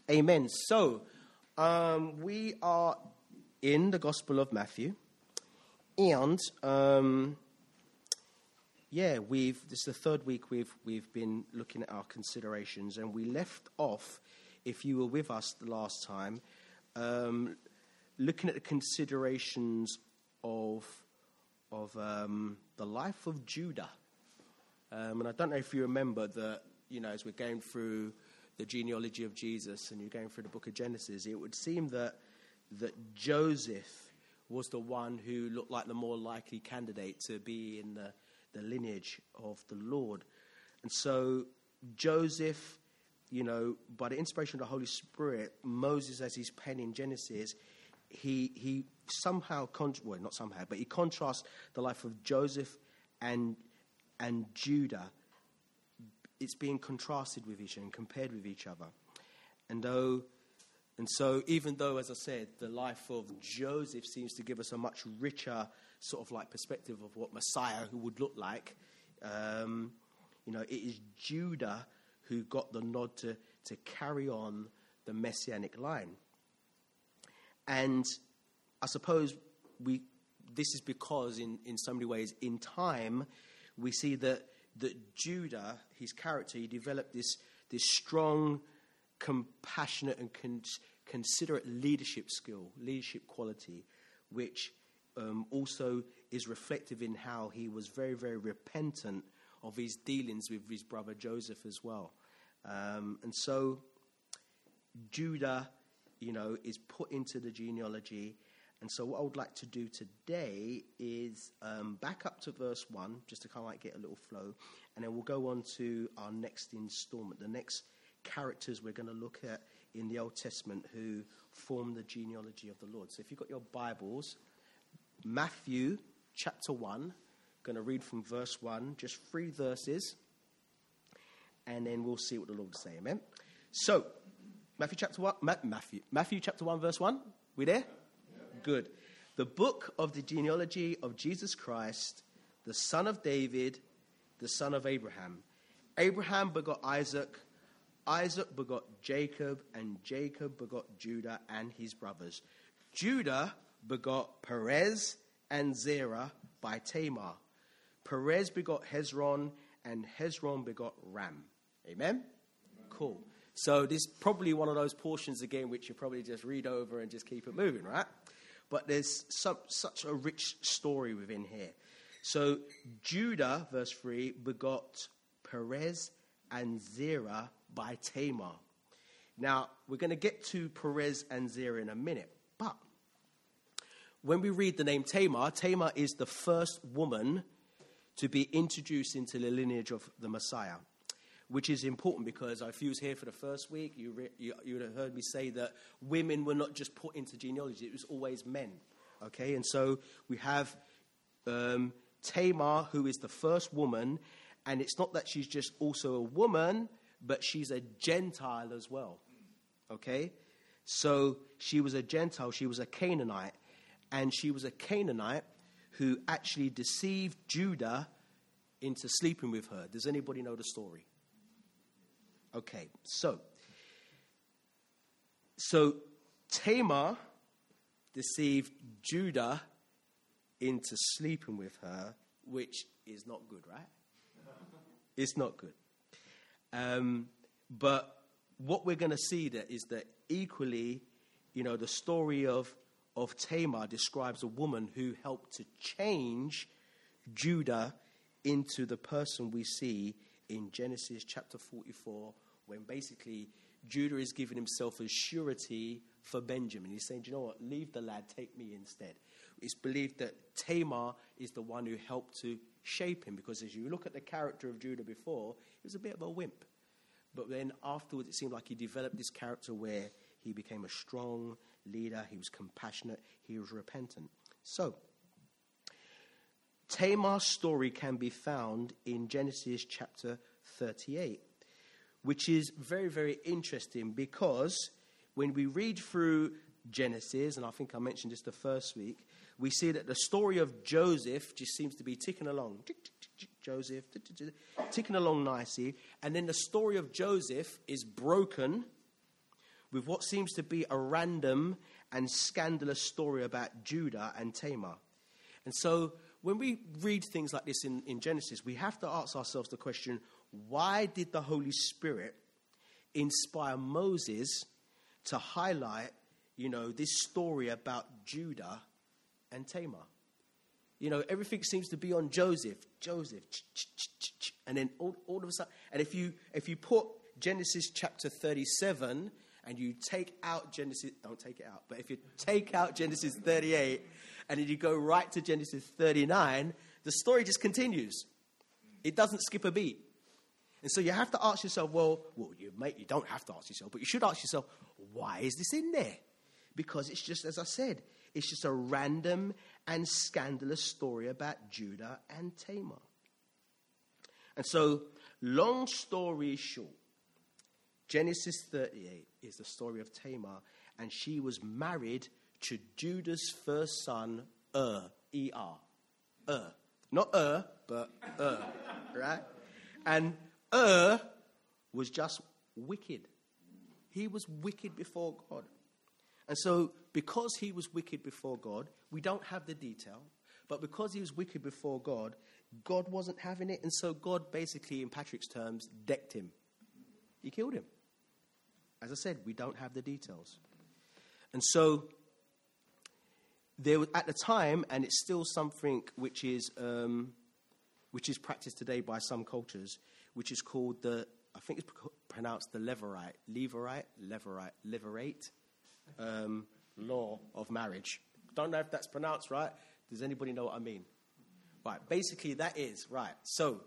Amen. So, we are in the Gospel of Matthew, and this is the third week we've been looking at our considerations, and we left off, if you were with us the last time, looking at the considerations of the life of Judah. And I don't know if you remember that, as we're going through the genealogy of Jesus and you're going through the book of Genesis, it would seem that Joseph was the one who looked like the more likely candidate to be in the lineage of the Lord. And so Joseph, by the inspiration of the Holy Spirit, Moses, as he's penning Genesis, he somehow, he contrasts the life of Joseph and Judah. It's being contrasted with each other and compared with each other. And so even though, as I said, the life of Joseph seems to give us a much richer sort of like perspective of what Messiah who would look like, it is Judah who got the nod to carry on the messianic line. And I suppose this is because in so many ways in time we see that Judah, his character, he developed this strong, compassionate and considerate leadership quality, which also is reflective in how he was very, very repentant of his dealings with his brother Joseph as well. And so Judah, is put into the genealogy. And so what I would like to do today is back up to verse 1, just to kind of like get a little flow. And then we'll go on to our next installment, the next characters we're going to look at in the Old Testament who form the genealogy of the Lord. So if you've got your Bibles, Matthew chapter 1, going to read from verse 1, just 3 verses. And then we'll see what the Lord will say, amen? So, Matthew chapter 1, verse 1, we there? Good. The book of the genealogy of Jesus Christ, the son of David, the son of Abraham. Abraham begot Isaac, Isaac begot Jacob, and Jacob begot Judah and his brothers. Judah begot Perez and Zerah by Tamar. Perez begot Hezron, and Hezron begot Ram. Amen? Cool. So this is probably one of those portions again which you probably just read over and just keep it moving, right? But there's such a rich story within here. So Judah, verse 3, begot Perez and Zerah by Tamar. Now, we're going to get to Perez and Zerah in a minute. But when we read the name Tamar, Tamar is the first woman to be introduced into the lineage of the Messiah, which is important because if you was here for the first week, you would have heard me say that women were not just put into genealogy, it was always men. Okay, and so we have Tamar, who is the first woman, and it's not that she's just also a woman, but she's a Gentile as well. Okay, so she was a Gentile, she was a Canaanite, and she was a Canaanite who actually deceived Judah into sleeping with her. Does anybody know the story? Okay, so Tamar deceived Judah into sleeping with her, which is not good, right? It's not good. But what we're going to see there is that equally, the story of Tamar describes a woman who helped to change Judah into the person we see in Genesis chapter 44, when basically Judah is giving himself as surety for Benjamin. He's saying, you know what, leave the lad, take me instead. It's believed that Tamar is the one who helped to shape him, because as you look at the character of Judah before, he was a bit of a wimp. But then afterwards, it seemed like he developed this character where he became a strong leader, he was compassionate, he was repentant. So, Tamar's story can be found in Genesis chapter 38, which is very, very interesting because when we read through Genesis, and I think I mentioned this the first week, we see that the story of Joseph just seems to be ticking along. Joseph, ticking along nicely. And then the story of Joseph is broken with what seems to be a random and scandalous story about Judah and Tamar. And so when we read things like this in Genesis, we have to ask ourselves the question, why did the Holy Spirit inspire Moses to highlight, this story about Judah and Tamar? Everything seems to be on Joseph, and then all of a sudden, and if you put Genesis chapter 37 and you take out Genesis, don't take it out, but if you take out Genesis 38 and then you go right to Genesis 39, the story just continues. It doesn't skip a beat. And so you have to ask yourself, you don't have to ask yourself, but you should ask yourself, why is this in there? Because it's just, as I said, it's just a random and scandalous story about Judah and Tamar. And so, long story short, Genesis 38 is the story of Tamar, and she was married to Judah's first son, E-R. Not but right? And was just wicked. He was wicked before God. And so, because he was wicked before God, we don't have the detail, but because he was wicked before God, God wasn't having it, and so God basically, in Patrick's terms, decked him. He killed him. As I said, we don't have the details. And so, there was, at the time, and it's still something which is practiced today by some cultures, which is called I think it's pronounced the Levirate law of marriage. Don't know if that's pronounced right. Does anybody know what I mean? Right, basically that is, right. So,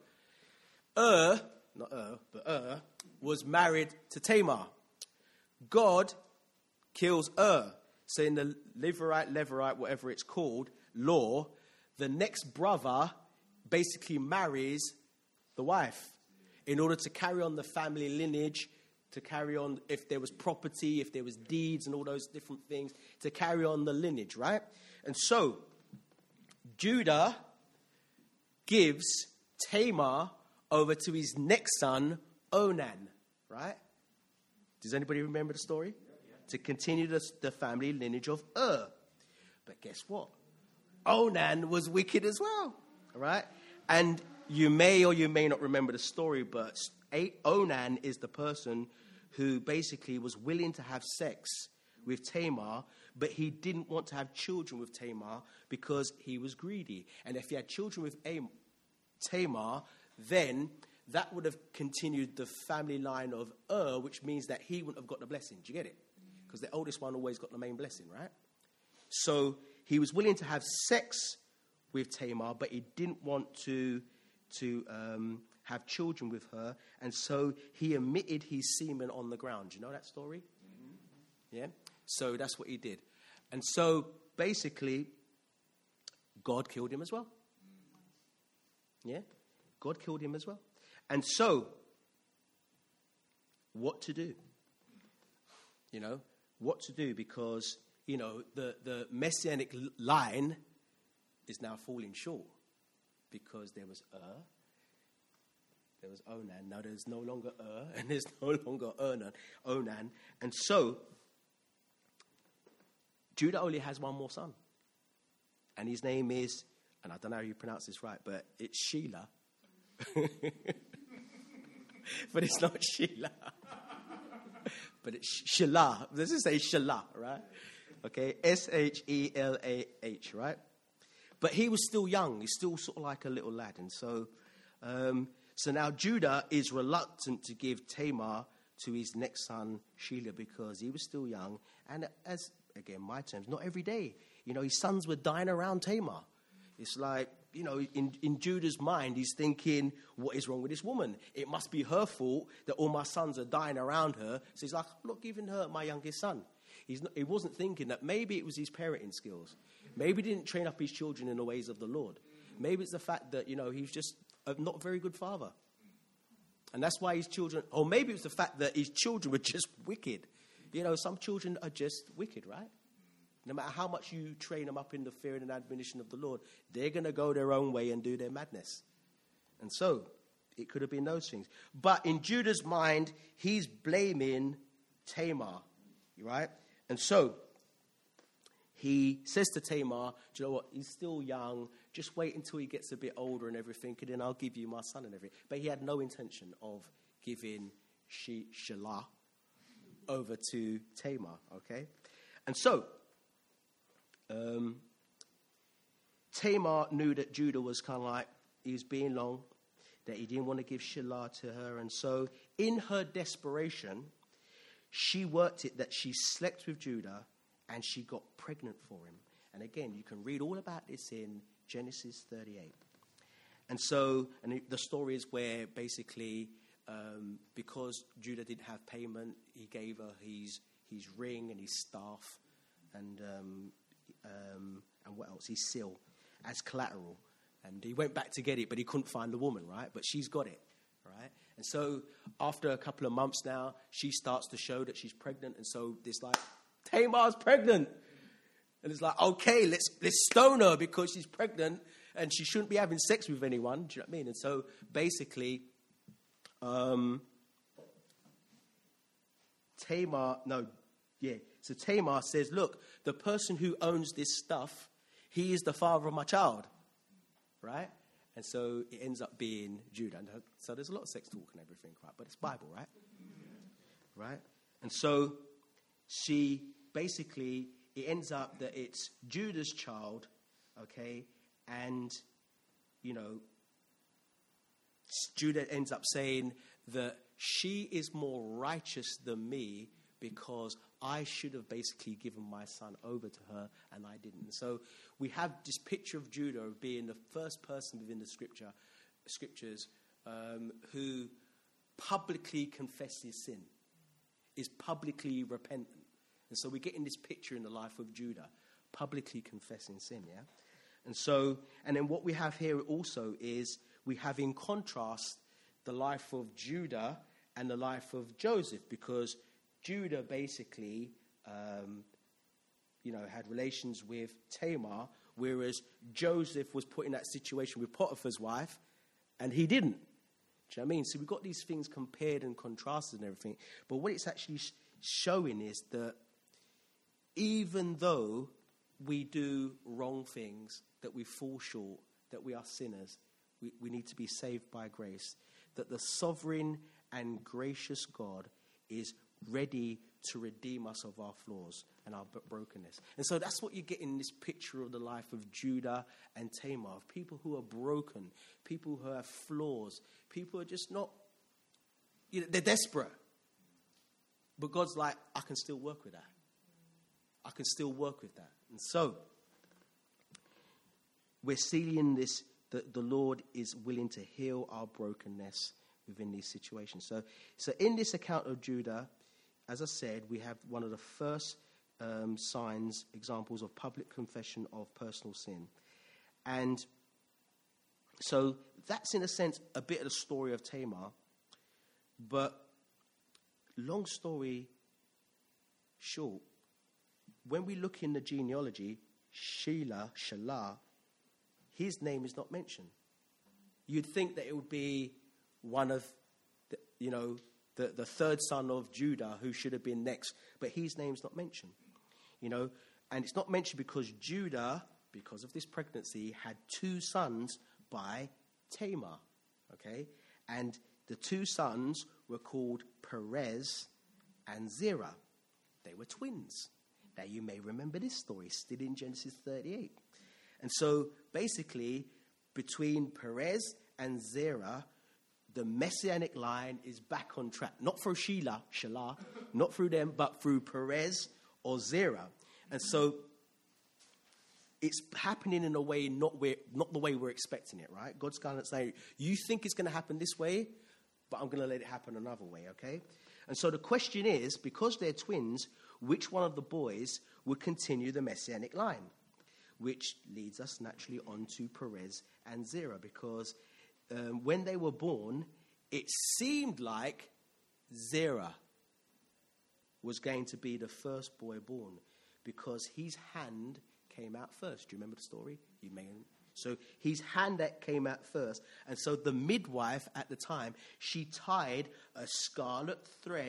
was married to Tamar. God kills So in the Levirate, whatever it's called, law, the next brother basically marries the wife in order to carry on the family lineage, to carry on if there was property, if there was deeds and all those different things, to carry on the lineage, right? And so, Judah gives Tamar over to his next son, Onan, right? Does anybody remember the story? Yeah. To continue the family lineage of But guess what? Onan was wicked as well, right? And you may or you may not remember the story, but Onan is the person who basically was willing to have sex with Tamar, but he didn't want to have children with Tamar because he was greedy. And if he had children with Tamar, then that would have continued the family line of which means that he wouldn't have got the blessing. Do you get it? Because the oldest one always got the main blessing, right? So he was willing to have sex with Tamar, but he didn't want to have children with her, and so he emitted his semen on the ground. Do you know that story? Mm-hmm. Yeah? So that's what he did. And so, basically, God killed him as well. Yeah? God killed him as well. And so, what to do? What to do, because, the messianic line is now falling short, because there was there was Onan. Now there's no longer and there's no longer Onan. And so, Judah only has one more son. And his name is, and I don't know how you pronounce this right, but it's Shelah. But it's not Sheila. But it's Shelah. Let's just say Shelah, right? Okay, Shelah, right? But he was still young. He's still sort of like a little lad. And so, so now Judah is reluctant to give Tamar to his next son, Shelah, because he was still young. And as, again, my terms, not every day. His sons were dying around Tamar. It's like, in Judah's mind, he's thinking, what is wrong with this woman? It must be her fault that all my sons are dying around her. So he's like, I'm not giving her my youngest son. He wasn't thinking that maybe it was his parenting skills. Maybe he didn't train up his children in the ways of the Lord. Maybe it's the fact that, he's just not a very good father. And that's why his children, or maybe it's the fact that his children were just wicked. Some children are just wicked, right? No matter how much you train them up in the fear and admonition of the Lord, they're going to go their own way and do their madness. And so, it could have been those things. But in Judah's mind, he's blaming Tamar. right? And so he says to Tamar, do you know what? He's still young. Just wait until he gets a bit older and everything, and then I'll give you my son and everything. But he had no intention of giving Shelah over to Tamar, okay? And so Tamar knew that Judah was kind of like, he was being long, that he didn't want to give Shelah to her. And so in her desperation, she worked it that she slept with Judah and she got pregnant for him. And again, you can read all about this in Genesis 38. And so, and the story is where basically, because Judah didn't have payment, he gave her his ring and his staff and what else? His seal as collateral. And he went back to get it, but he couldn't find the woman, right? But she's got it, right? And so after a couple of months now, she starts to show that she's pregnant. And so it's like, Tamar's pregnant. And it's like, okay, let's stone her because she's pregnant and she shouldn't be having sex with anyone. Do you know what I mean? And so basically, So Tamar says, look, the person who owns this stuff, he is the father of my child. Right? And so it ends up being Judah. And so there's a lot of sex talk and everything, right? But it's Bible, right? Right? And so she basically, it ends up that it's Judah's child, okay? And, you know, Judah ends up saying that she is more righteous than me because I should have basically given my son over to her and I didn't. So we have this picture of Judah being the first person within the scriptures who publicly confesses sin, is publicly repentant. And so we're getting this picture in the life of Judah, publicly confessing sin, yeah? And so, and then what we have here also is we have in contrast the life of Judah and the life of Joseph, because Judah basically, had relations with Tamar, whereas Joseph was put in that situation with Potiphar's wife, and he didn't. Do you know what I mean? So we've got these things compared and contrasted and everything. But what it's actually showing is that even though we do wrong things, that we fall short, that we are sinners, we need to be saved by grace, that the sovereign and gracious God is ready to redeem us of our flaws and our brokenness. And so that's what you get in this picture of the life of Judah and Tamar, of people who are broken, people who have flaws, people who are just not, they're desperate. But God's like, I can still work with that. I can still work with that. And so we're seeing this, that the Lord is willing to heal our brokenness within these situations. So in this account of Judah, as I said, we have one of the first examples of public confession of personal sin. And so that's, in a sense, a bit of the story of Tamar. But long story short, when we look in the genealogy, Shelah, his name is not mentioned. You'd think that it would be one of, the third son of Judah who should have been next, but his name's not mentioned. And it's not mentioned because Judah, because of this pregnancy, had two sons by Tamar, okay? And the two sons were called Perez and Zerah. They were twins. Now, you may remember this story, still in Genesis 38. And so, basically, between Perez and Zerah, the messianic line is back on track. Not through Shelah, not through them, but through Perez or Zerah. And so, it's happening in a way not the way we're expecting it, right? God's kind of saying, you think it's going to happen this way, but I'm going to let it happen another way, okay? And so the question is, because they're twins, which one of the boys would continue the messianic line? Which leads us naturally on to Perez and Zerah, because when they were born, it seemed like Zerah was going to be the first boy born, because his hand came out first. Do you remember the story? You may. So his hand that came out first. And so the midwife at the time, she tied a scarlet thread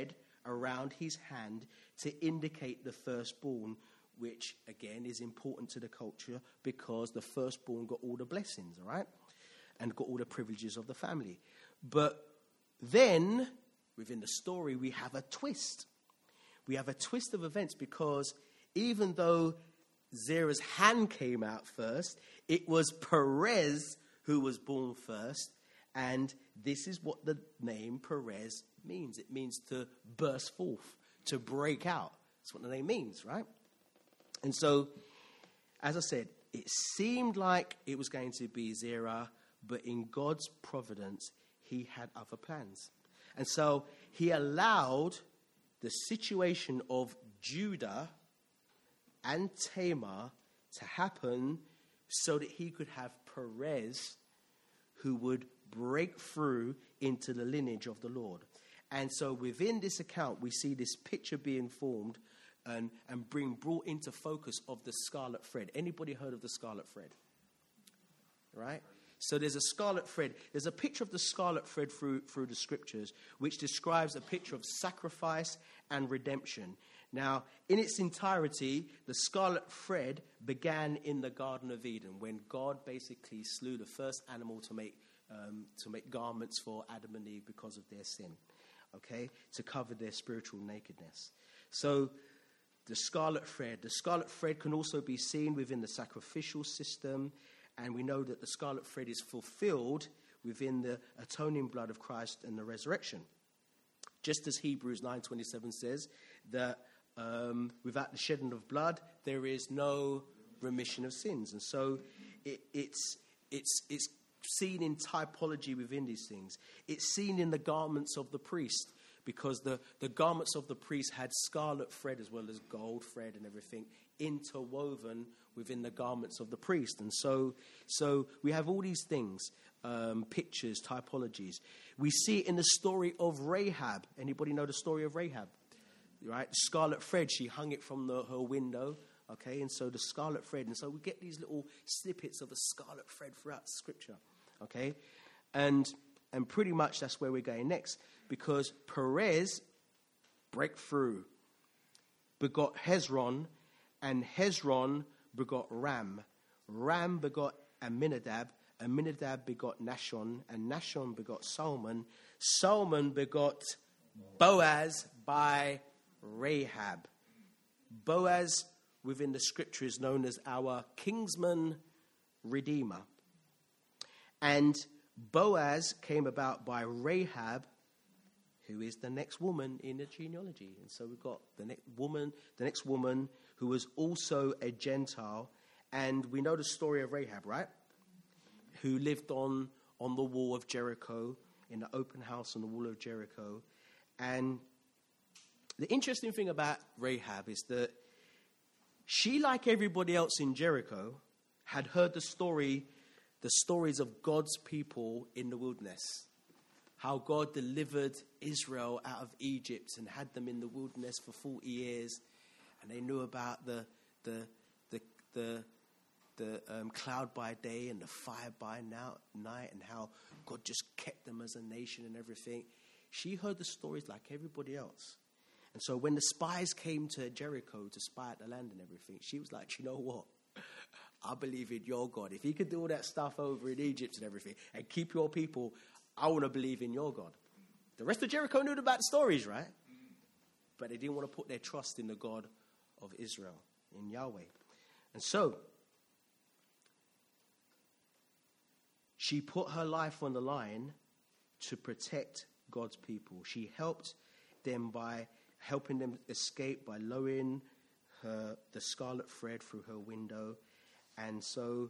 around his hand to indicate the firstborn, which, again, is important to the culture because the firstborn got all the blessings, all right? And got all the privileges of the family. But then, within the story, we have a twist. We have a twist of events because even though Zerah's hand came out first, it was Perez who was born first. And this is what the name Perez means. It means to burst forth, to break out. That's what the name means, right? And so, as I said, it seemed like it was going to be Zerah, but in God's providence, he had other plans. And so he allowed the situation of Judah and Tamar to happen so that he could have Perez, who would break through into the lineage of the Lord. And so within this account, we see this picture being formed and brought into focus of the scarlet thread. Anybody heard of the scarlet thread? Right? So there's a scarlet thread. There's a picture of the scarlet thread through the scriptures, which describes a picture of sacrifice and redemption. Now, in its entirety, the scarlet thread began in the Garden of Eden, when God basically slew the first animal to make garments for Adam and Eve because of their sin, okay, to cover their spiritual nakedness. So the scarlet thread can also be seen within the sacrificial system, and we know that the scarlet thread is fulfilled within the atoning blood of Christ and the resurrection. Just as Hebrews 9:27 says that without the shedding of blood, there is no remission of sins. And so it's seen in typology within these things. It's seen in the garments of the priest, because the garments of the priest had scarlet thread as well as gold thread and everything interwoven within the garments of the priest. And so we have all these things, pictures, typologies. We see it in the story of Rahab. Anybody know the story of Rahab? Right? The scarlet thread, she hung it from her window. Okay, and so the scarlet thread. And so we get these little snippets of the scarlet thread throughout Scripture. Okay, and pretty much that's where we're going next, because Perez, breakthrough, begot Hezron, and Hezron begot Ram. Ram begot Amminadab. Amminadab begot Nashon, and Nashon begot Salmon. Salmon begot Boaz by Rahab. Boaz within the scripture is known as our kinsman redeemer. And Boaz came about by Rahab, who is the next woman in the genealogy. And so we've got the next woman who was also a Gentile. And we know the story of Rahab, right? Who lived on the wall of Jericho, in the open house on the wall of Jericho. And the interesting thing about Rahab is that she, like everybody else in Jericho, had heard the stories of God's people in the wilderness. How God delivered Israel out of Egypt and had them in the wilderness for 40 years. And they knew about the cloud by day and the fire by night, and how God just kept them as a nation and everything. She heard the stories like everybody else. And so when the spies came to Jericho to spy out the land and everything, she was like, you know what? I believe in your God. If he could do all that stuff over in Egypt and everything and keep your people, I want to believe in your God. The rest of Jericho knew about the stories, right? But they didn't want to put their trust in the God of Israel, in Yahweh. And so she put her life on the line to protect God's people. She helped them by helping them escape by lowering the scarlet thread through her window. And so,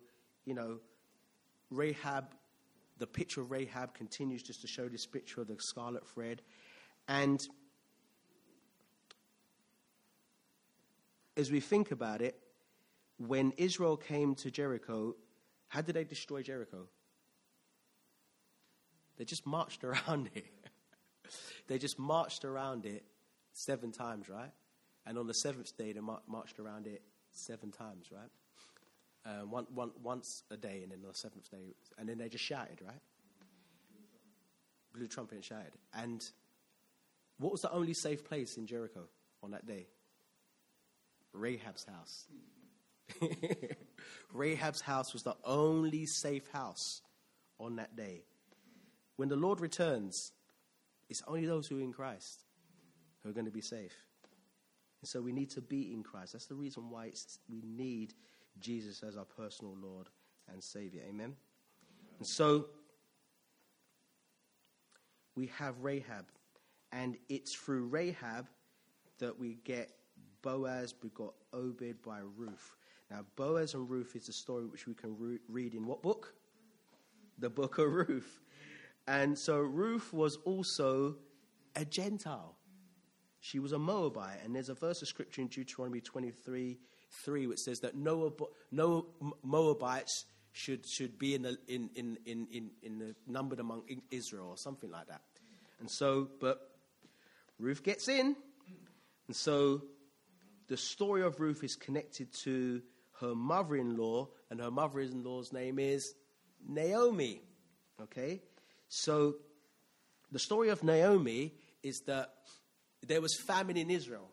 Rahab, the picture of Rahab continues just to show this picture of the scarlet thread. And as we think about it, when Israel came to Jericho, how did they destroy Jericho? They just marched around it. They just marched around it 7 times, right? And on the 7th day, they marched around it 7 times, right? Once a day, and then on the 7th day, and then they just shouted, right? Blew trumpet and shouted. And What was the only safe place in Jericho on that day? Rahab's house. Rahab's house was the only safe house on that day. When the Lord returns, it's only those who are in Christ who are going to be safe. And so we need to be in Christ. That's the reason why we need Jesus as our personal Lord and Savior. Amen? And so we have Rahab. And it's through Rahab that we get Boaz begot Obed by Ruth. Now, Boaz and Ruth is a story which we can read in what book? The book of Ruth. And so Ruth was also a Gentile. She was a Moabite. And there's a verse of scripture in Deuteronomy 23:3 which says that no Moabites should be in the numbered among Israel or something like that. And so, but Ruth gets in. And so the story of Ruth is connected to her mother-in-law, and her mother-in-law's name is Naomi. Okay? So the story of Naomi is that there was famine in Israel.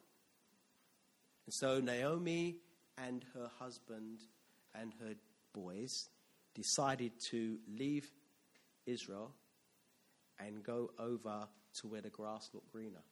And so Naomi and her husband and her boys decided to leave Israel and go over to where the grass looked greener.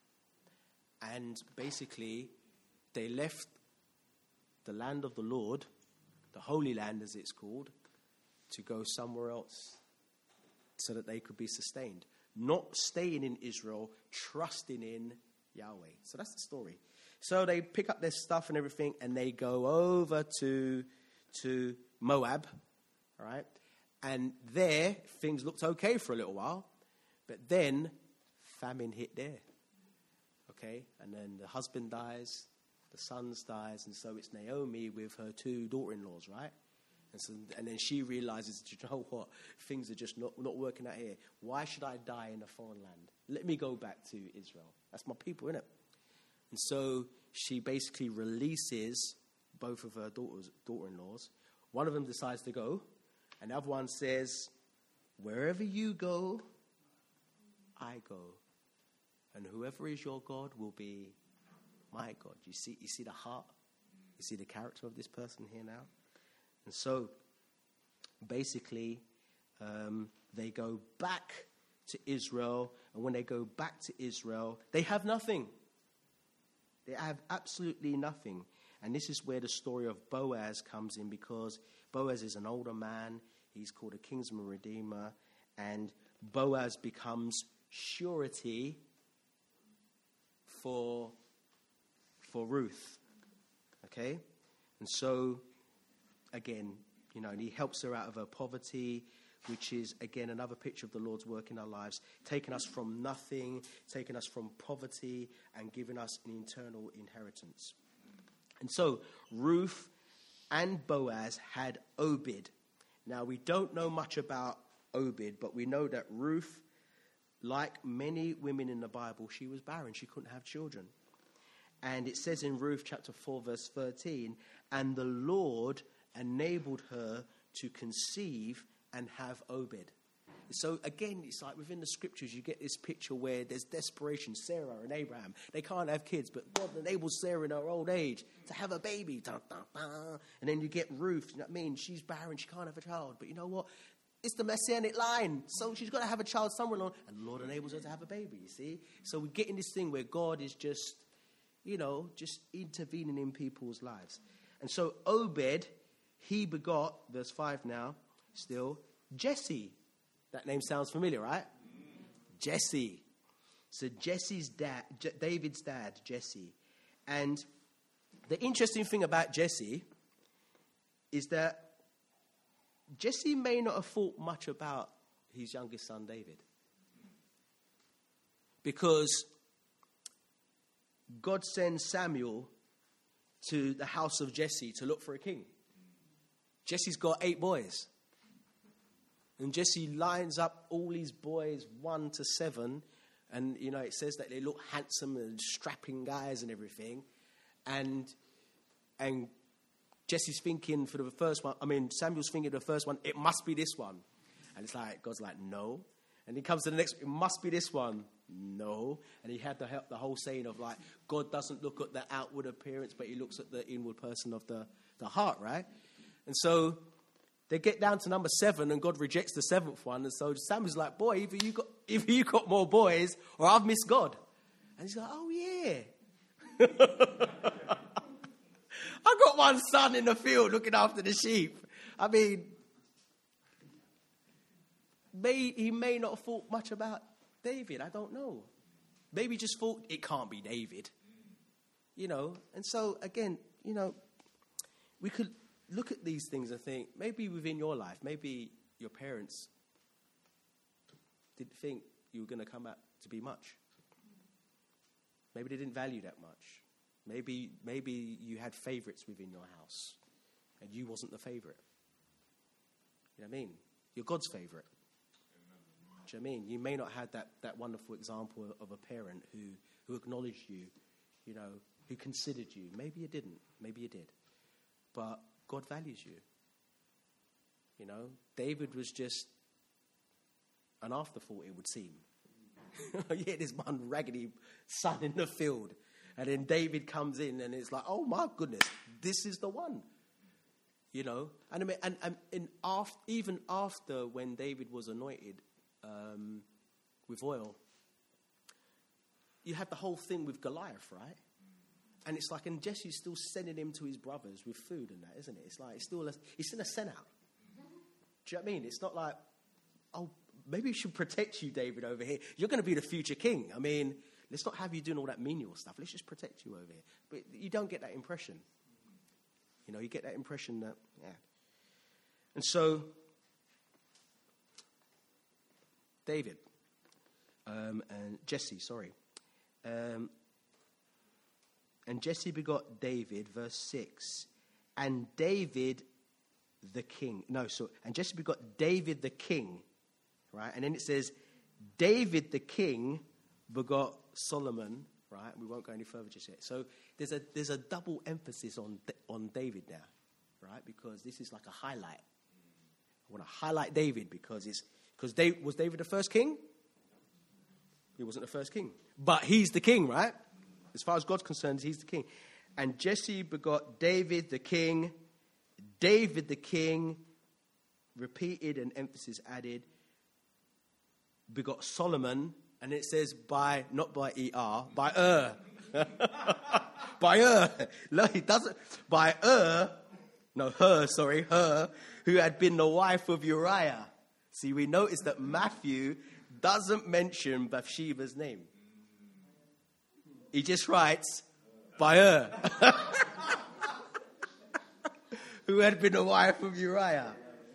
And basically, they left the land of the Lord, the Holy Land as it's called, to go somewhere else so that they could be sustained. Not staying in Israel, trusting in Yahweh. So that's the story. So they pick up their stuff and everything, and they go over to Moab, all right? And there, things looked okay for a little while, but then famine hit there, okay? And then the husband dies, the sons dies, and so it's Naomi with her two daughter-in-laws, right? And then she realizes, you know what, things are just not working out here. Why should I die in a foreign land? Let me go back to Israel. That's my people, innit? And so she basically releases both of her daughter-in-laws. One of them decides to go, and the other one says, wherever you go, I go. And whoever is your God will be my God. You see the heart? You see the character of this person here now? And so, basically, they go back to Israel. And when they go back to Israel, they have nothing. They have absolutely nothing. And this is where the story of Boaz comes in, because Boaz is an older man. He's called a kinsman redeemer. And Boaz becomes surety for Ruth. Okay? And so, again, you know, and he helps her out of her poverty, which is, again, another picture of the Lord's work in our lives, taking us from nothing, taking us from poverty, and giving us an eternal inheritance. And so Ruth and Boaz had Obed. Now, we don't know much about Obed, but we know that Ruth, like many women in the Bible, she was barren. She couldn't have children. And it says in Ruth chapter 4, verse 13, and the Lord enabled her to conceive and have Obed. So again, it's like within the scriptures, you get this picture where there's desperation. Sarah and Abraham, they can't have kids, but God enables Sarah in her old age to have a baby. Dun, dun, dun. And then you get Ruth, you know what I mean? She's barren, she can't have a child. But you know what? It's the messianic line. So she's got to have a child somewhere along. And the Lord enables her to have a baby, you see? So we get in this thing where God is just, you know, just intervening in people's lives. And so Obed, he begot, verse 5 now, still, Jesse. That name sounds familiar, right? Jesse. So Jesse's dad, David's dad, Jesse. And the interesting thing about Jesse is that Jesse may not have thought much about his youngest son, David. Because God sends Samuel to the house of Jesse to look for a king. Jesse's got 8 boys. And Jesse lines up all these boys 1 to 7. And, you know, it says that they look handsome and strapping guys and everything. And Jesse's thinking for the first one, Samuel's thinking the first one, it must be this one. And it's like, God's like, no. And he comes to the next, it must be this one. No. And he had the whole saying of like, God doesn't look at the outward appearance, but he looks at the inward person of the heart, right? And so they get down to number 7 and God rejects the 7th one. And so Samuel's like, boy, either you got more boys or I've missed God. And he's like, oh yeah. I got one son in the field looking after the sheep. I mean, he may not have thought much about David. I don't know. Maybe he just thought it can't be David. You know, and so again, you know, we could look at these things and think, maybe within your life, maybe your parents didn't think you were going to come out to be much. Maybe they didn't value that much. Maybe you had favorites within your house and you wasn't the favorite. You know what I mean? You're God's favorite. Do you know what I mean? You may not have that wonderful example of a parent who acknowledged you, you know, who considered you. Maybe you didn't. Maybe you did. But God values you. You know, David was just an afterthought, it would seem. Yeah, this one raggedy son in the field. And then David comes in and it's like, oh my goodness, this is the one. You know, and I mean, and even after when David was anointed with oil, you had the whole thing with Goliath, right? And it's like, and Jesse's still sending him to his brothers with food and that, isn't it? It's like, it's still a send out. Do you know what I mean? It's not like, oh, maybe we should protect you, David, over here. You're going to be the future king. I mean, let's not have you doing all that menial stuff. Let's just protect you over here. But you don't get that impression. You know, you get that impression that, yeah. And so, David, and Jesse, sorry. And Jesse begot David, verse 6, and David the king. And Jesse begot David the king, right? And then it says, David the king begot Solomon, right? We won't go any further just yet. So there's a double emphasis on David now, right? Because this is like a highlight. I want to highlight David because was David the first king? He wasn't the first king, but he's the king, right? As far as God's concerned, he's the king. And Jesse begot David the king. David the king, repeated and emphasis added, begot Solomon. And it says not by E-R, by by No, he doesn't. By her, who had been the wife of Uriah. See, we notice that Matthew doesn't mention Bathsheba's name. He just writes, by her. Who had been the wife of Uriah.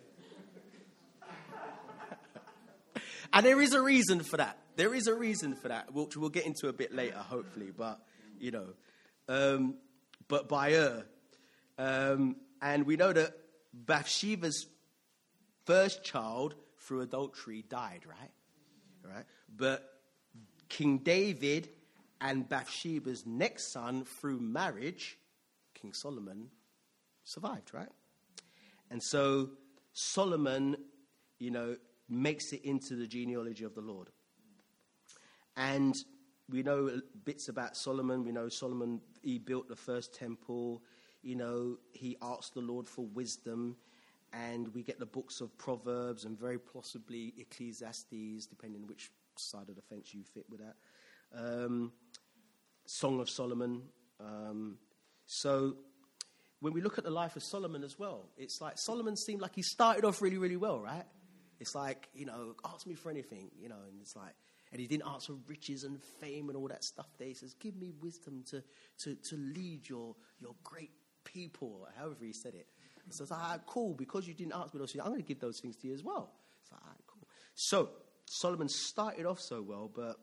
And there is a reason for that. There is a reason for that, which we'll get into a bit later, hopefully. But, you know, but by her. And we know that Bathsheba's first child through adultery died, right? But King David and Bathsheba's next son through marriage, King Solomon, survived, right? And so Solomon, you know, makes it into the genealogy of the Lord. And we know bits about Solomon. We know Solomon, he built the first temple. You know, he asked the Lord for wisdom. And we get the books of Proverbs and very possibly Ecclesiastes, depending on which side of the fence you fit with that. Song of Solomon. So when we look at the life of Solomon as well, it's like Solomon seemed like he started off really, really well, right? It's like, you know, ask me for anything, you know, and it's like, and he didn't ask for riches and fame and all that stuff there. He says, give me wisdom to lead your great people, however he said it. So it's like, cool, because you didn't ask me those things, I'm going to give those things to you as well. It's like, cool. So Solomon started off so well, but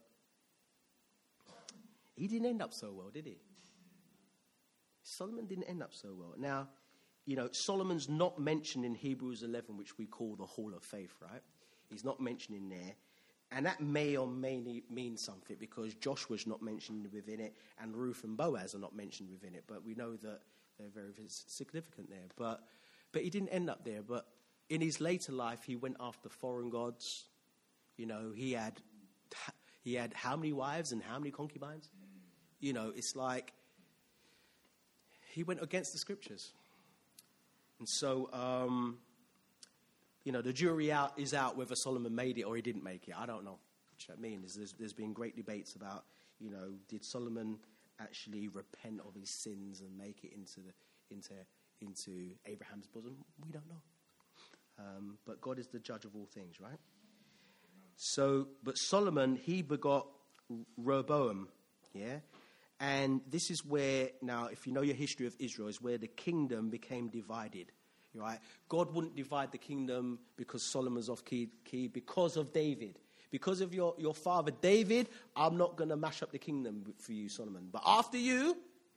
he didn't end up so well, did he? Solomon didn't end up so well. Now, you know, Solomon's not mentioned in Hebrews 11, which we call the Hall of Faith, right? He's not mentioned in there. And that may or may mean something because Joshua's not mentioned within it and Ruth and Boaz are not mentioned within it. But we know that they're very, very significant there. But he didn't end up there. But in his later life, he went after foreign gods. You know, he had how many wives and how many concubines? You know, it's like he went against the scriptures. And so, you know, the jury is out whether Solomon made it or he didn't make it. I don't know. Do you know what I mean? There's been great debates about, you know, did Solomon actually repent of his sins and make it into Abraham's bosom? We don't know. But God is the judge of all things, right? So, but Solomon, he begot Rehoboam, yeah? And this is where, now, if you know your history of Israel, is where the kingdom became divided, right? God wouldn't divide the kingdom because Solomon's off key because of David. Because of your father David, I'm not going to mash up the kingdom for you, Solomon. But after you,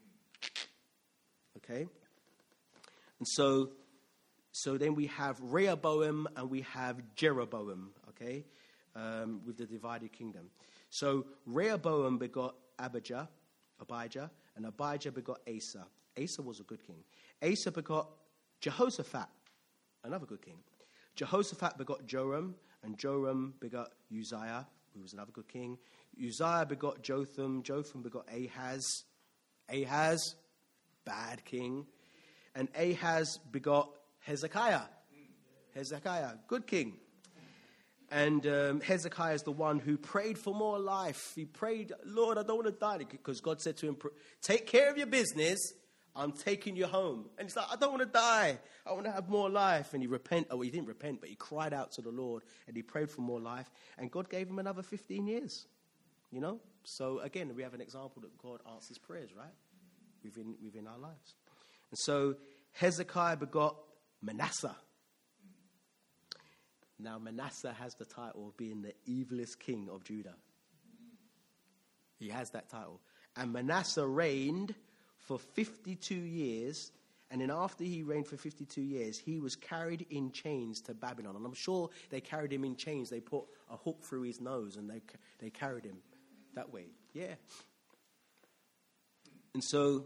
okay? And so then we have Rehoboam and we have Jeroboam, okay? With the divided kingdom. So Rehoboam begot Abijah, and Abijah begot Asa. Asa was a good king. Asa begot Jehoshaphat, another good king. Jehoshaphat begot Joram, and Joram begot Uzziah, who was another good king. Uzziah begot Jotham. Jotham begot Ahaz. Ahaz, bad king. And Ahaz begot Hezekiah. Hezekiah, good king. And Hezekiah is the one who prayed for more life. He prayed, Lord, I don't want to die. Because God said to him, take care of your business. I'm taking you home. And he's like, I don't want to die. I want to have more life. And he didn't repent, but he cried out to the Lord. And he prayed for more life. And God gave him another 15 years. You know? So again, we have an example that God answers prayers, right? Within our lives. And so Hezekiah begot Manasseh. Now, Manasseh has the title of being the evilest king of Judah. He has that title. And Manasseh reigned for 52 years. And then after he reigned for 52 years, he was carried in chains to Babylon. And I'm sure they carried him in chains. They put a hook through his nose and they carried him that way. Yeah. And so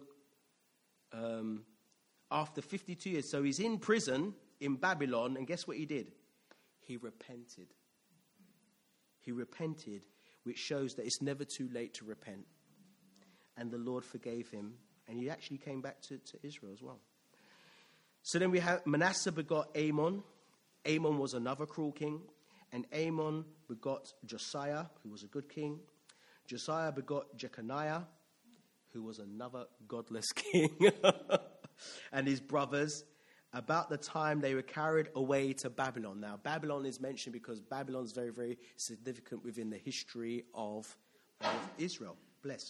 after 52 years, so he's in prison in Babylon. And guess what he did? He repented. He repented, which shows that it's never too late to repent. And the Lord forgave him. And he actually came back to Israel as well. So then we have Manasseh begot Amon. Amon was another cruel king. And Amon begot Josiah, who was a good king. Josiah begot Jeconiah, who was another godless king. And his brothers. About the time they were carried away to Babylon. Now, Babylon is mentioned because Babylon is very, very significant within the history of Israel. Bless.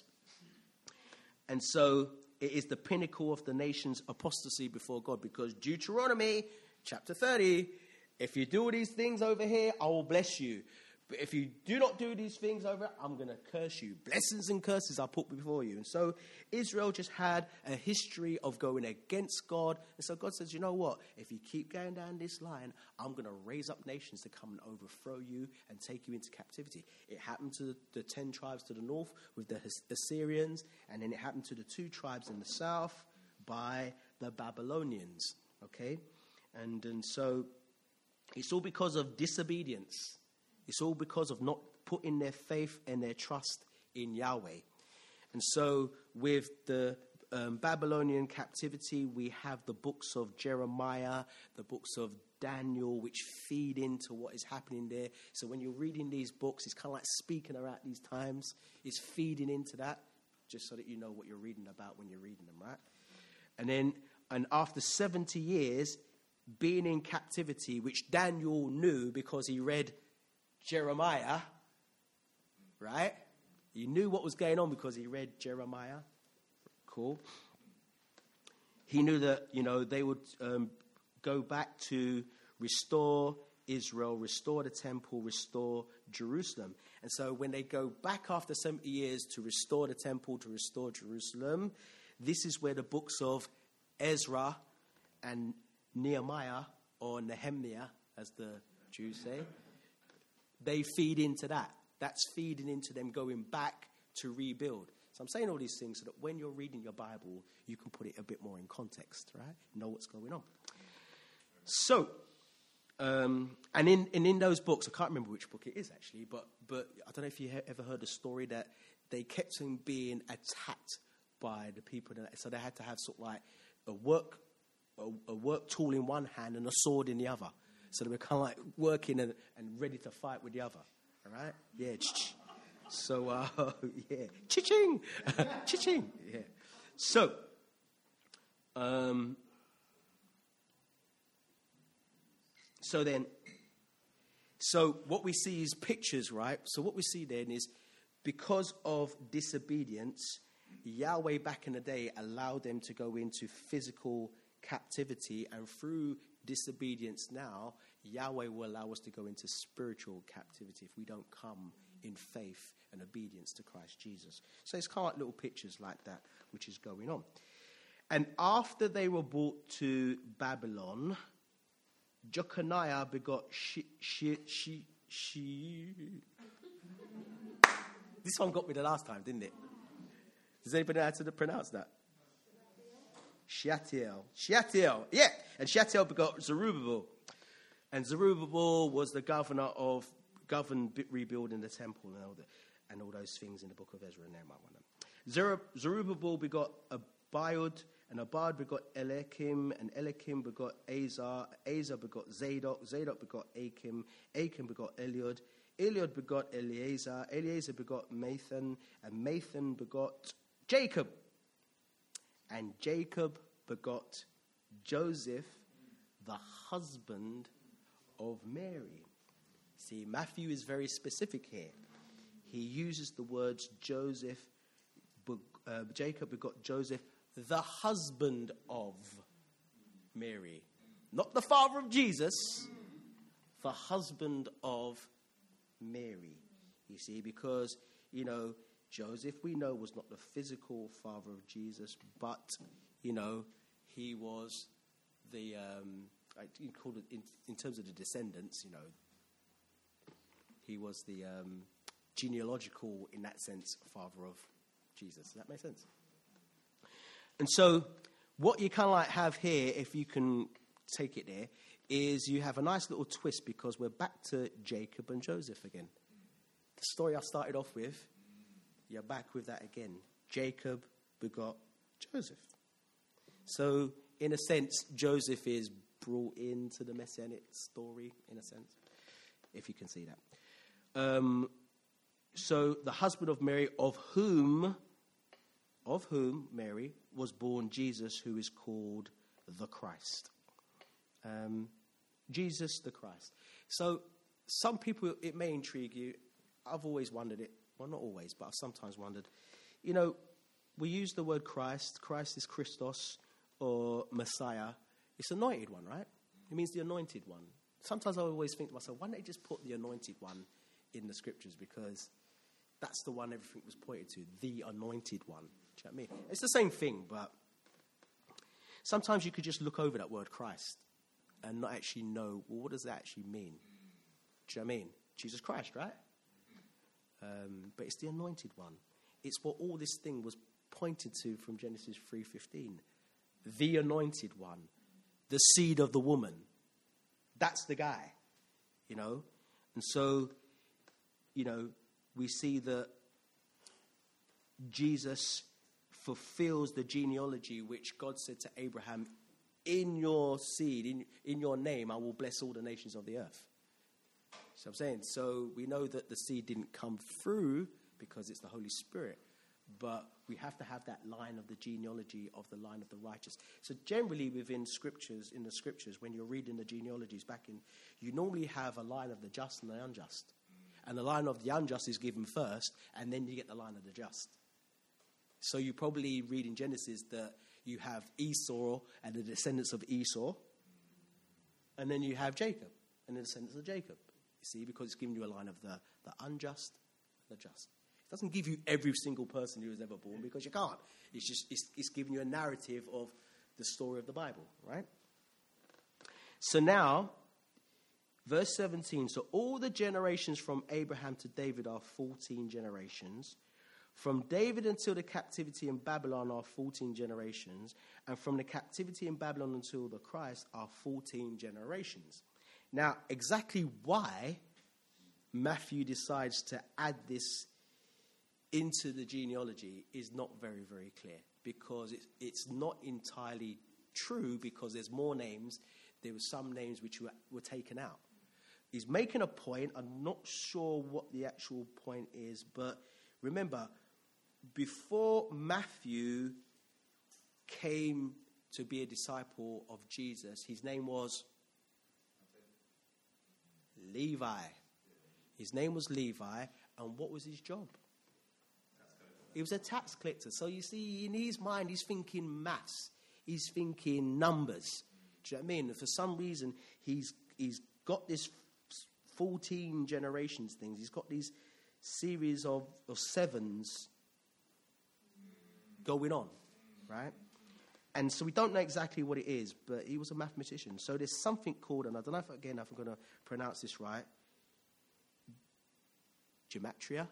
And so it is the pinnacle of the nation's apostasy before God, because Deuteronomy chapter 30, if you do all these things over here, I will bless you. But if you do not do these things over, I'm going to curse you. Blessings and curses I put before you. And so Israel just had a history of going against God. And so God says, you know what? If you keep going down this line, I'm going to raise up nations to come and overthrow you and take you into captivity. It happened to the 10 tribes to the north with the Assyrians. And then it happened to the 2 tribes in the south by the Babylonians. Okay? And so it's all because of disobedience. It's all because of not putting their faith and their trust in Yahweh. And so with the Babylonian captivity, we have the books of Jeremiah, the books of Daniel, which feed into what is happening there. So when you're reading these books, it's kind of like speaking about these times. It's feeding into that, just so that you know what you're reading about when you're reading them, right? And after 70 years being in captivity, which Daniel knew because he read Jeremiah, right? He knew what was going on because he read Jeremiah. Cool. He knew that, they would go back to restore Israel, restore the temple, restore Jerusalem. And so when they go back after 70 years to restore the temple, to restore Jerusalem, this is where the books of Ezra and Nehemiah, or Nehemiah, as the Jews say, they feed into that. That's feeding into them going back to rebuild. So I'm saying all these things so that when you're reading your Bible, you can put it a bit more in context, right? Know what's going on. So, And in those books, I can't remember which book it is actually, but I don't know if you ever heard a story that they kept on being attacked by the people, so they had to have sort of like a work tool in one hand and a sword in the other. So they were kind of like working and ready to fight with the other. All right? Yeah. So, yeah. Cha-ching! Cha-ching! Yeah. So, so what we see is pictures, right? So what we see then is because of disobedience, Yahweh back in the day allowed them to go into physical captivity, and through disobedience now, Yahweh will allow us to go into spiritual captivity if we don't come in faith and obedience to Christ Jesus. So it's kind of like little pictures like that, which is going on. And after they were brought to Babylon, Jeconiah begot This one got me the last time, didn't it? Does anybody know how to pronounce that? Shealtiel. Yeah. And Shealtiel begot Zerubbabel. And Zerubbabel was the governed rebuilding the temple and all those things in the book of Ezra and Nehemiah. Zerubbabel begot Abiud, and Abiud begot Eliakim, and Eliakim begot Azar. Azar begot Zadok. Zadok begot Achim. Achim begot Eliud. Eliud begot Eleazar. Eleazar begot Mathan, and Mathan begot Jacob. And Jacob begot Joseph, the husband of Mary. See, Matthew is very specific here. He uses the words Jacob begot Joseph, the husband of Mary. Not the father of Jesus, the husband of Mary. You see, because, Joseph, we know, was not the physical father of Jesus, but, he was the, you call it in terms of the descendants, he was the genealogical, in that sense, father of Jesus. Does that make sense? And so what you kind of like have here, if you can take it there, is you have a nice little twist because we're back to Jacob and Joseph again. The story I started off with, you're back with that again. Jacob begot Joseph. So, in a sense, Joseph is brought into the Messianic story, in a sense, if you can see that. So, the husband of Mary, of whom Mary was born Jesus, who is called the Christ. Jesus the Christ. So, some people, it may intrigue you. I've always wondered it. Well, not always, but I've sometimes wondered. We use the word Christ. Christ is Christos or Messiah. It's anointed one, right? It means the anointed one. Sometimes I always think to myself, why don't they just put the anointed one in the scriptures? Because that's the one everything was pointed to, the anointed one. Do you know what I mean? It's the same thing, but sometimes you could just look over that word Christ and not actually know, well, what does that actually mean? Do you know what I mean? Jesus Christ, right? But it's the anointed one. It's what all this thing was pointed to from Genesis 3:15. The anointed one, the seed of the woman. That's the guy, And so, we see that Jesus fulfills the genealogy which God said to Abraham, in your seed, in your name, I will bless all the nations of the earth. So I'm saying, so we know that the seed didn't come through because it's the Holy Spirit, but we have to have that line of the genealogy of the line of the righteous. So generally in the scriptures, when you're reading the genealogies you normally have a line of the just and the unjust. And the line of the unjust is given first, and then you get the line of the just. So you probably read in Genesis that you have Esau and the descendants of Esau, and then you have Jacob and the descendants of Jacob. You see, because it's giving you a line of the unjust and the just. It doesn't give you every single person who was ever born because you can't. It's just it's giving you a narrative of the story of the Bible, right? So now, verse 17. So all the generations from Abraham to David are 14 generations. From David until the captivity in Babylon are 14 generations. And from the captivity in Babylon until the Christ are 14 generations. Now, exactly why Matthew decides to add this into the genealogy is not very, very clear, because it's not entirely true, because there's more names. There were some names which were taken out. He's making a point. I'm not sure what the actual point is, but remember, before Matthew came to be a disciple of Jesus, his name was Levi. His name was Levi, and what was his job? He was a tax collector. So you see, in his mind, he's thinking maths. He's thinking numbers. Do you know what I mean? And for some reason, he's got this 14 generations things. He's got these series of sevens going on, right? And so we don't know exactly what it is, but he was a mathematician. So there's something called, and I don't know if I'm going to pronounce this right, gematria.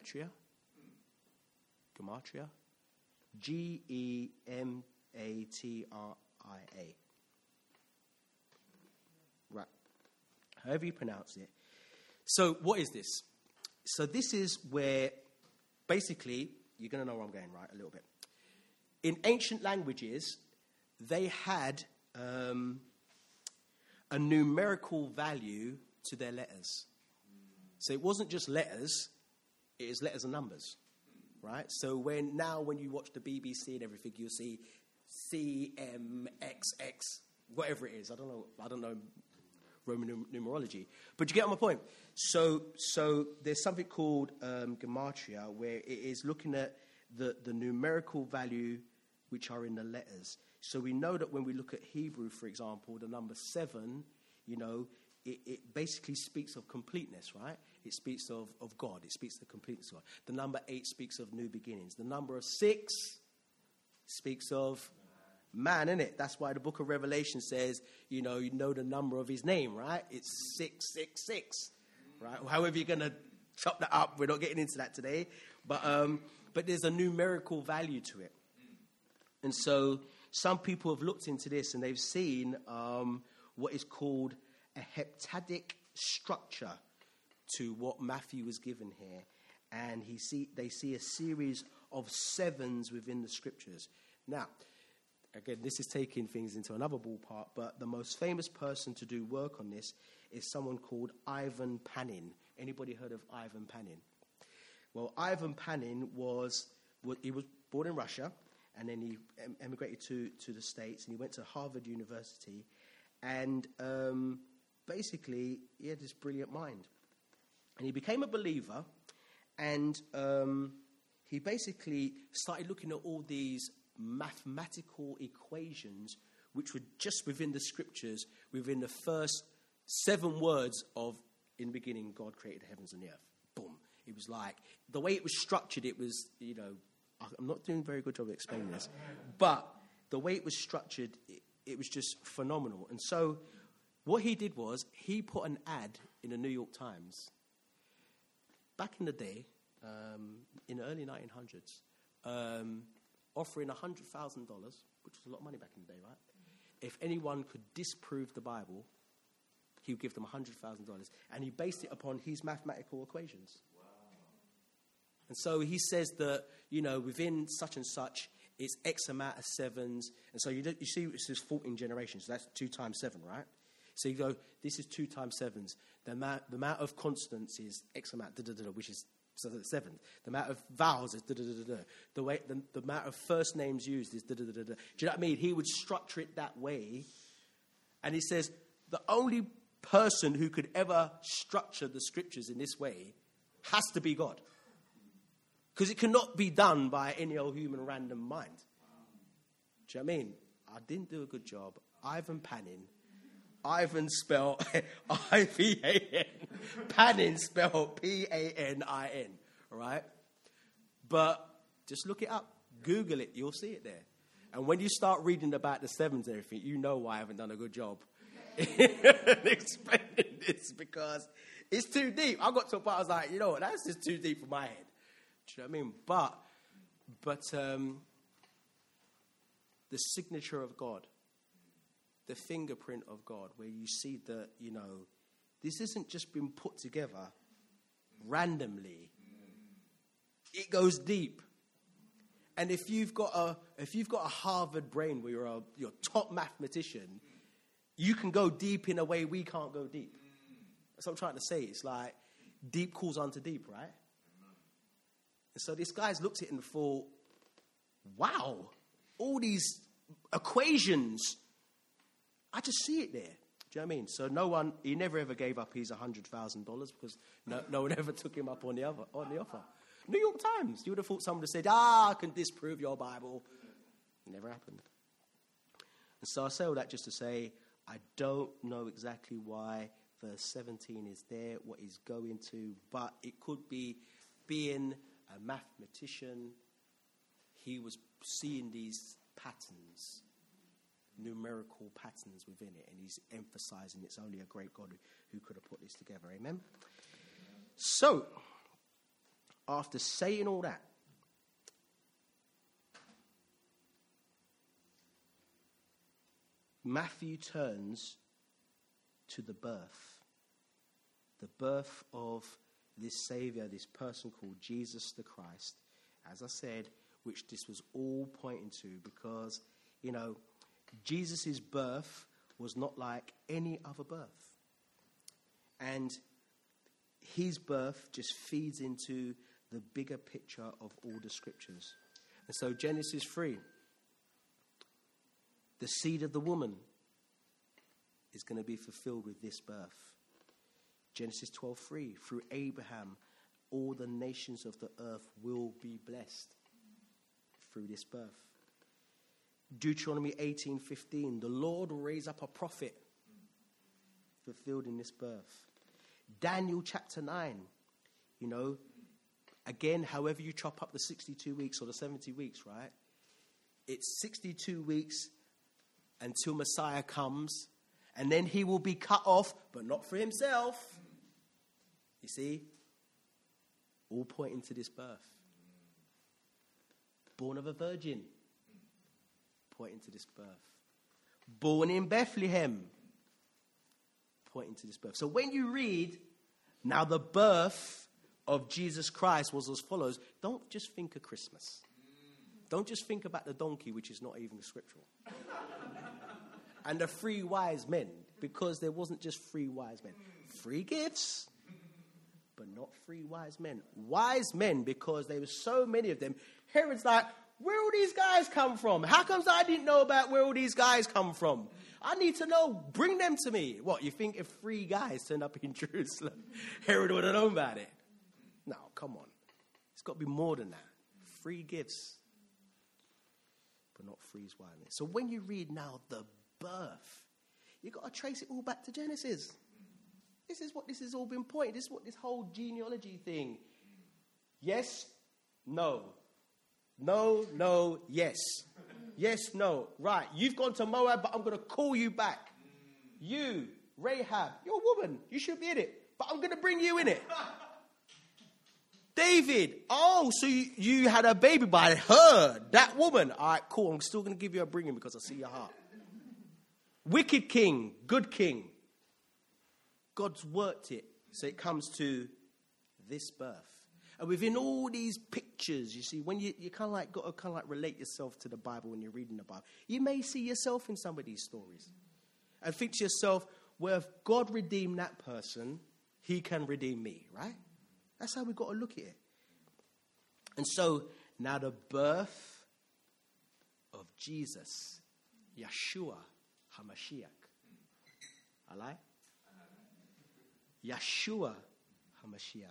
Gematria. Right. However you pronounce it. So what is this? So this is where, basically, you're going to know where I'm going, right, a little bit. In ancient languages, they had a numerical value to their letters. So it wasn't just letters, it is letters and numbers, right? So when you watch the BBC and everything, you'll see CMXX, whatever it is. I don't know Roman numerology. But you get my point. So there's something called gematria, where it is looking at the numerical value which are in the letters. So we know that when we look at Hebrew, for example, the number 7, it basically speaks of completeness, right? It speaks of God. It speaks of the completeness of God. The number 8 speaks of new beginnings. The number 6 speaks of man, innit? That's why the book of Revelation says, you know the number of his name, right? It's 666, right? However you're going to chop that up, we're not getting into that today. But there's a numerical value to it. And so some people have looked into this and they've seen what is called a heptadic structure to what Matthew was given here. And they see a series of 7s within the scriptures. Now, again, this is taking things into another ballpark, but the most famous person to do work on this is someone called Ivan Panin. Anybody heard of Ivan Panin? Well, Ivan Panin was born in Russia, and then he emigrated to the States, and he went to Harvard University, and basically he had this brilliant mind. And he became a believer, and he basically started looking at all these mathematical equations which were just within the scriptures, within the first 7 words of, in the beginning, God created the heavens and the earth. Boom. It was like, the way it was structured, it was, I'm not doing a very good job of explaining this, but the way it was structured, it was just phenomenal. And so what he did was, he put an ad in the New York Times back in the day, in the early 1900s, offering $100,000, which was a lot of money back in the day, right? If anyone could disprove the Bible, he would give them $100,000. And he based it upon his mathematical equations. Wow. And so he says that, within such and such, it's X amount of 7s. And so you see, this is 14 generations. So that's 2 times 7, right? So you go, this is 2 times 7s. The amount of constants is X amount, which is 7. The amount of vowels is the amount of first names used is Do you know what I mean? He would structure it that way. And he says, the only person who could ever structure the scriptures in this way has to be God. Because it cannot be done by any old human random mind. Do you know what I mean? I didn't do a good job. Ivan Panin. Ivan spelled I-V-A-N. Panin spelled P-A-N-I-N. All right? But just look it up. Google it. You'll see it there. And when you start reading about the 7s and everything, you know why I haven't done a good job explaining this, because it's too deep. I got to a part I was like, that's just too deep for my head. Do you know what I mean? But the signature of God, the fingerprint of God, where you see that, this isn't just been put together randomly. It goes deep. And if you've got a Harvard brain where you're a top mathematician, you can go deep in a way we can't go deep. That's what I'm trying to say. It's like deep calls unto deep, right? And so this guy's looked at it and thought, wow, all these equations, I just see it there. Do you know what I mean? So he never ever gave up his $100,000 because no one ever took him up on the offer. New York Times, you would have thought someone would have said, I can disprove your Bible. It never happened. And so I say all that just to say, I don't know exactly why verse 17 is there, what he's going to, but it could be being a mathematician, he was seeing these patterns, numerical patterns within it, and he's emphasizing it's only a great God who could have put this together. Amen? So, after saying all that, Matthew turns to the birth of this Savior, this person called Jesus the Christ, as I said, which this was all pointing to, because, Jesus' birth was not like any other birth. And his birth just feeds into the bigger picture of all the scriptures. And so Genesis 3, the seed of the woman is going to be fulfilled with this birth. Genesis 12:3, through Abraham, all the nations of the earth will be blessed through this birth. Deuteronomy 18:15, the Lord will raise up a prophet, fulfilled in this birth. Daniel chapter 9, again, however you chop up the 62 weeks or the 70 weeks, right? It's 62 weeks until Messiah comes, and then he will be cut off, but not for himself. You see? All pointing to this birth. Born of a virgin, pointing to this birth. Born in Bethlehem, pointing to this birth. So when you read, now the birth of Jesus Christ was as follows, don't just think of Christmas. Don't just think about the donkey, which is not even scriptural. And the 3 wise men, because there wasn't just 3 wise men. 3 gifts, but not 3 wise men. Wise men, because there were so many of them. Herod's like, where all these guys come from? How comes I didn't know about where all these guys come from? I need to know. Bring them to me. What, you think if 3 guys turned up in Jerusalem, Herod would have known about it? No, come on. It's got to be more than that. 3 gifts, but not 3 wise men. So when you read now the birth, you've got to trace it all back to Genesis. This is what this has all been pointing. This is what this whole genealogy thing. Yes, no. No, no, yes. Yes, no. Right, you've gone to Moab, but I'm going to call you back. You, Rahab, you're a woman. You should be in it, but I'm going to bring you in it. David, oh, so you had a baby by her, that woman. All right, cool. I'm still going to give you a bringing because I see your heart. Wicked king, good king. God's worked it, so it comes to this birth. And within all these pictures, you see, when you kind of like got to kind of like relate yourself to the Bible when you're reading the Bible, you may see yourself in some of these stories. And think to yourself, well, if God redeemed that person, he can redeem me, right? That's how we've got to look at it. And so, now the birth of Jesus, Yeshua HaMashiach. I like? Yeshua HaMashiach.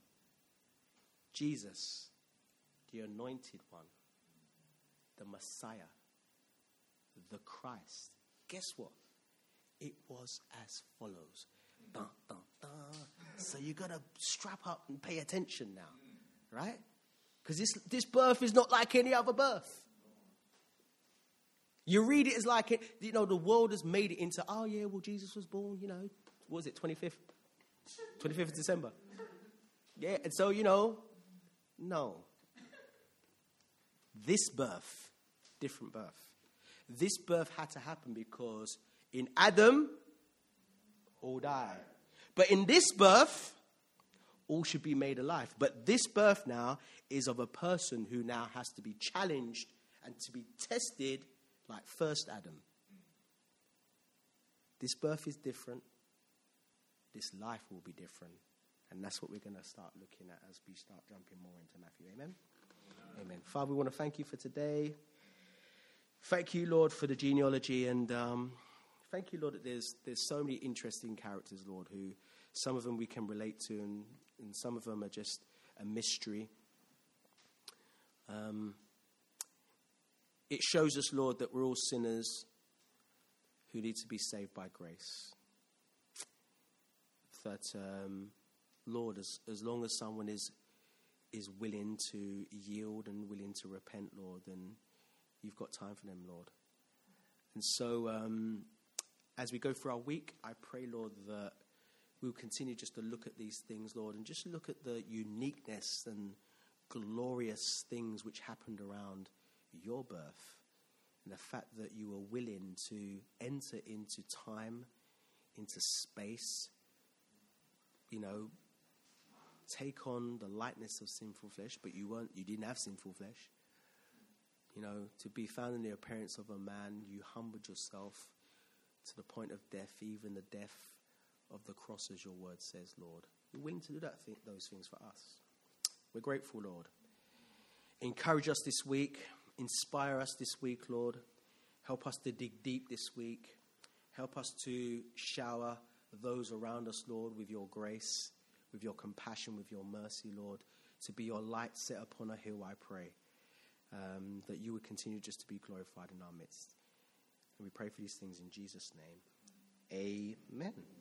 Jesus, the anointed one, the Messiah, the Christ. Guess what? It was as follows. Dun, dun, dun. So you got to strap up and pay attention now, right? Because this birth is not like any other birth. You read it as like, the world has made it into, oh yeah, well, Jesus was born, what was it, 25th of December. Yeah, and so, no. This birth, different birth. This birth had to happen because In Adam, all die. But in this birth, all should be made alive. But this birth now is of a person who now has to be challenged and to be tested like first Adam. This birth is different. This life will be different. And that's what we're going to start looking at as we start jumping more into Matthew. Amen? Amen. Father, we want to thank you for today. Thank you, Lord, for the genealogy. And thank you, Lord, that there's so many interesting characters, Lord, who some of them we can relate to and some of them are just a mystery. It shows us, Lord, that we're all sinners who need to be saved by grace. That, Lord, as long as someone is willing to yield and willing to repent, Lord, then you've got time for them, Lord. And so as we go through our week, I pray, Lord, that we'll continue just to look at these things, Lord, and just look at the uniqueness and glorious things which happened around your birth, and the fact that you were willing to enter into time, into space, take on the likeness of sinful flesh, but you didn't have sinful flesh. To be found in the appearance of a man, you humbled yourself to the point of death, even the death of the cross, as your word says, Lord. You're willing to do those things for us. We're grateful, Lord. Encourage us this week. Inspire us this week, Lord. Help us to dig deep this week. Help us to shower those around us, Lord, with your grace, with your compassion, with your mercy, Lord. To be your light set upon a hill, I pray. That you would continue just to be glorified in our midst. And we pray for these things in Jesus' name. Amen.